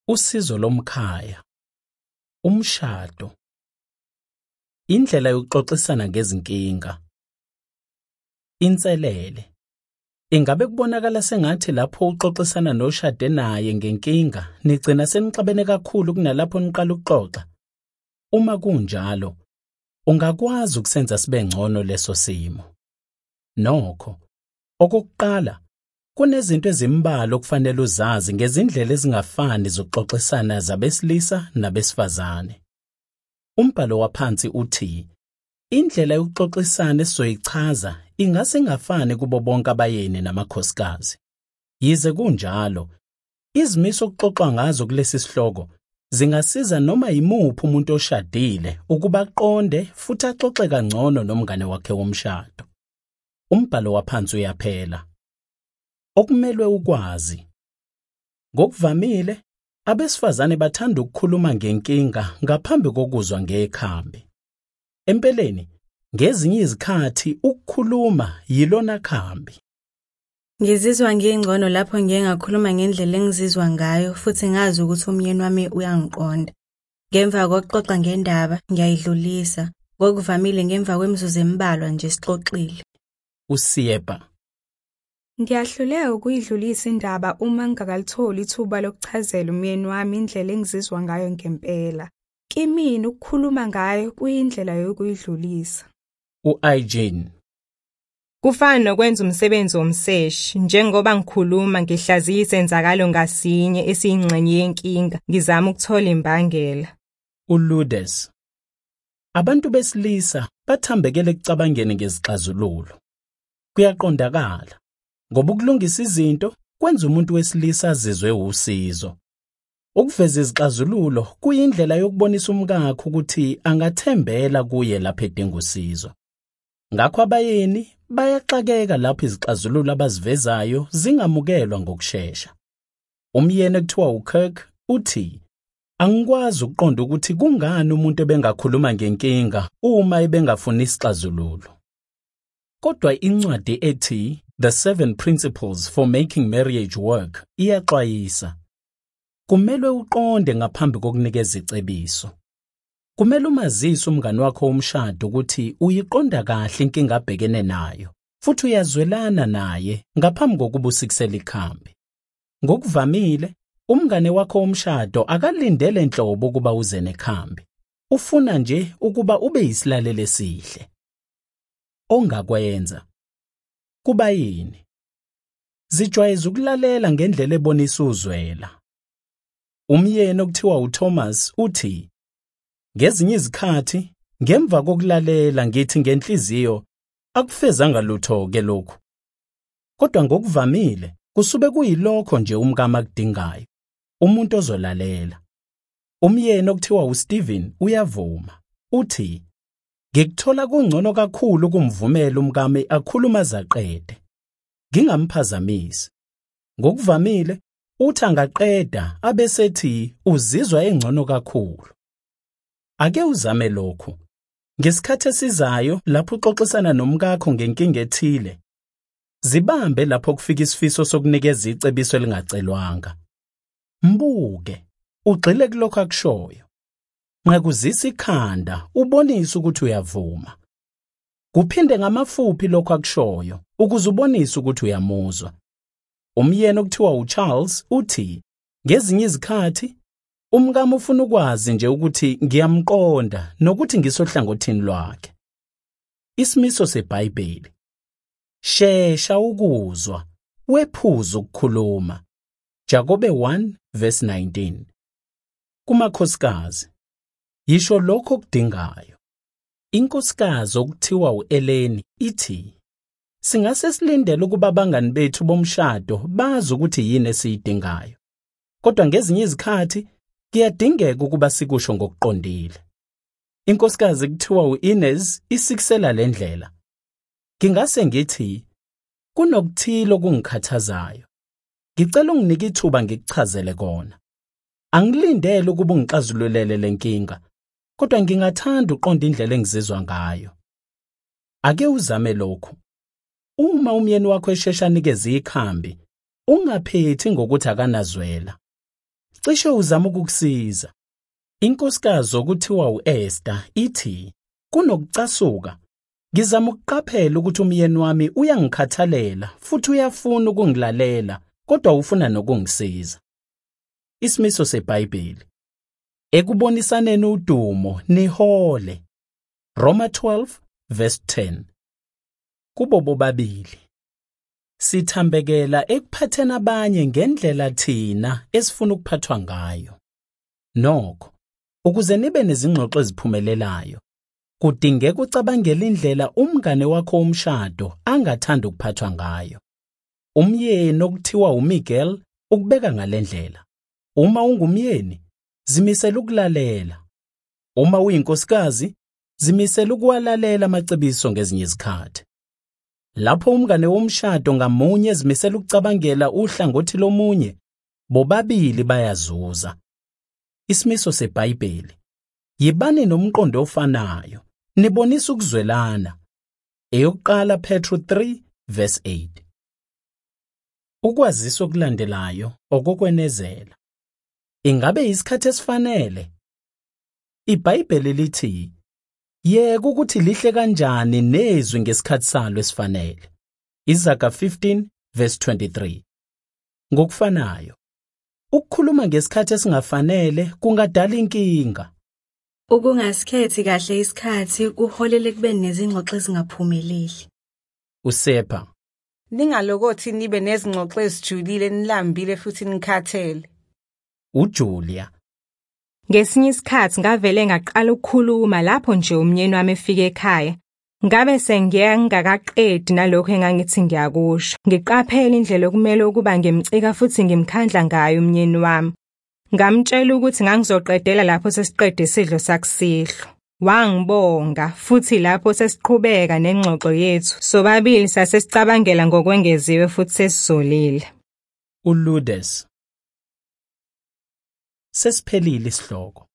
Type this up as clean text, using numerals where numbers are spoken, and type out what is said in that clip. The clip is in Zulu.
Usizo lomkhaya, umshado, indlela yokuxoxisana ngezinkinga, inselele. Ingabe kubonakala sengathi lapho uxoxisana noshade naye ngenkinga nigcina senixabene kakhulu kunalapho niqala ukuxoxa? Uma kunjalo, ungakwazi ukusenza sibe ngcono leso simo. Nokho, okokuqala, kunezinto ezimbalwa okufanele uzazi ngezindlela ezingafani zokuxoxisana zabesilisa nabesifazane. Umbhalo waphansi uthi, indlela yokuxoxisana esizoyichaza ingase ingafani kubo bonke abayeni namakhosikazi. Yize kunjalo, izimiso okuxoxwa ngazo kulesi sihloko zingasiza noma yimuphi umuntu oshadile ukuba aqonde futhi axoxe kangcono nomngane wakhe womshado. Umbhalo waphansi uyaphela. Okumelwe ukwazi. Ngokuvamile, abesifazane bathanda ukukhuluma ngenkinga ngaphambi kokuzwa ngekhambi. Empeleni, ngezinye izikhathi ukukhuluma yilona khambi. Ngizizwa ngingcono lapho ngingakhuluma ngendlela engizizwa ngayo futhi ngazi ukuthi umyeni wami uyangiqonda. Ngemva kokuxoxa ngendaba, ngiyayidlulisa. Ngokuvamile ngemva kwemizuzu embalwa nje sixoxile. Usiyepha. Ngiyahluleka ukuyidlulisa indaba uma ngingakalutholi ithuba lokuchazela umyeni wami indlela engizizwa ngayo ngempela. Kimina ukukhuluma ngayo kuyindlela yokuyidlulisa. U-Eugene. Kufana nokwenza umsebenzi womseshi, njengoba ngikhuluma ngihlaziya isenzakalo ngasinye esiyingxenye yenkinga, ngizama ukuthola imbangela. uLudes. Abantu besilisa bathambekele ekucabangeni ngezixazululo. Kuyaqondakala, ngoba ukulungisa izinto kwenza umuntu wesilisa azizwe usizo. Ukuveza izixazululo kuyindlela yokubonisa umkakhe ukuthi angathembela kuye lapho edinga usizo. Ngakho abayeni bayaxakeka lapho izixazululo abazivezayo zingamukelwa ngokusheshsha. Umyeni ekuthiwa uKirk uthi, angikwazi ukuqonda ukuthi kungani umuntu ebengakhuluma ngenkinga uma ebengafuni isixazululo. Kodwa incwadi ethi The 7 Principles for Making Marriage Work iyaxwayisa. Kumele uqonde ngaphambi kokunikeza icebiso. Kumele umazise umngane wakho womshado ukuthi uyiqonda kahle inkinga abhekene nayo, futhi uyazwelana naye ngaphambi kokuba usikisele ikhambi. Ngokuvamile, umngane wakho womshado akalindele enhlobo ukuba uze nekhambi. Ufuna nje ukuba ube yisilaleli esihle. Ongakwenza kuba yini? Zijwayeza ukulalela ngendlela ebonisa uzwela. Umyeni okuthiwa uThomas uthi, ngezinye izikhathi, ngemva kokulalela ngithi ngenhliziyo, akufezanga lutho-ke lokhu. Kodwa ngokuvamile, kusube kuyilokho nje umkama akudingayo, umuntu ozolalela. Umyeni okuthiwa uStephen uyavuma, uthi, ngikuthola kungcono kakhulu kumvumela umkami akhuluma azaqede. Ngingamphazamisi. Ngokuvamile, uthi angaqeda abesethi uzizwa engcono kakhulu. Ake uzame lokhu. Ngesikhathi esizayo lapho uxoxisana nomkakho ngenkinga ethile, zibambe lapho kufika isifiso sokunikeza icebiso elingacelwanga. Mbuke, ugxile kulokho akushoyo. Nqakuzisa ikhanda ubonise ukuthi uyavuma. Kuphinde ngamafuphi lokho akushoyo ukuze ubonise ukuthi uyamuzwa. Umyeni okuthiwa uCharles uthi, ngezinye izikhathi, umkami ufuna ukwazi nje ukuthi ngiyamqonda nokuthi ngisohlangothini lwakhe. Isimiso seBhayibheli. Shesha ukuzwa, wephuza ukukhuluma. Jakobe 1:19. Kumakhosikazi. Yisho lokho okudingayo. Inkosikazi okuthiwa uEleni ithi, singase silindele ukuba abangani bethu bomshado bazi ukuthi yini esiyidingayo. Kodwa ngezinye izikhathi kuyadingeka ukuba sikusho ngokuqondile. Inkosikazi ekuthiwa uInez isikisela le ndlela. Ngingase ngithi, kunokuthilo okungikhathazayo. Ngicela unginike ithuba ngikuchazele kona. Angilindele ukuba ungixazululele lenkinga, kodwa ngingathanda uqonda indlela engizizwa ngayo. Ake uzame lokhu. Uma umyeni wakho eshesha anikeze ikhambi, ungaphethi ngokuthi akanazwela. cishe uzama ukukusiza. Inkosikazi okuthiwa uEsther ithi, kunokucasuka, ngizama ukuqaphela ukuthi umyeni wami uyangikhathalela futhi uyafuna ukungilalela, kodwa ufuna nokungisiza. Isimiso seBhayibheli. Ekubonisaneni udumo nihole. Roma 12 verse 10. Kubo bobabili sithambekela ekuphatheni abanye ngendlela thina esifuna ukuphathwa ngayo. Nokho, ukuze nibe nezingxoxo eziphumelelayo, kudingeka ucabangele indlela umngane wakho womshado angathanda ukuphathwa ngayo. Umyeni okuthiwa uMiguel ukubeka ngalendlela. Uma ungumyeni, zimisela ukulalela. Uma uyinkosikazi, zimisela ukuwalalela amacebiso ngezinye izikhathi. Lapho umngane womshado ngamunye ezimisela ukucabangela uhlangothi lomunye, bobabili bayazuza. Isimiso seBhayibheli. Yibani nomqondo ofanayo, nibonisa ukuzwelana. Eyokuqala Petru 3 verse 8. Ukwazisa okulandelayo okokwenezela. Ingabe isikhathi esifanele? IBhayibheli lithi, yeka ukuthi lihle kanjani nezwi ngesikhathi salo esifanele. Izaga 15 verse 23. Ngokufanayo, ukukhuluma ngesikhathi esingafanele kungadala inkinga. Ukungasikhethi kahle isikhathi kuholele ekubeni nezingxoxo ezingaphumeleli. Usepha. Ningalokothi nibe nezingxoxo ezijulile nilambile futhi nikhathele. uJulia. Ngesinye isikhathi ngavele ngaqala ukukhuluma lapho nje umyeni wami efike ekhaya. Ngabe sengiya ngingakaqedi nalokho engangithi ngiyakusho. Ngiqaphela indlela okumele ukuba ngimcika futhi ngimkhandla ngayo umyeni wami. Ngamtshela ukuthi ngangizoqedela lapho sesiqede isidlo sakusihlwa. Wangibonga futhi lapho sesiqhubeka nengxoxo yethu sobabili sasesicabangela ngokwengeziwe futhi sesizolile. uLudes. Sesiphelile isihloko.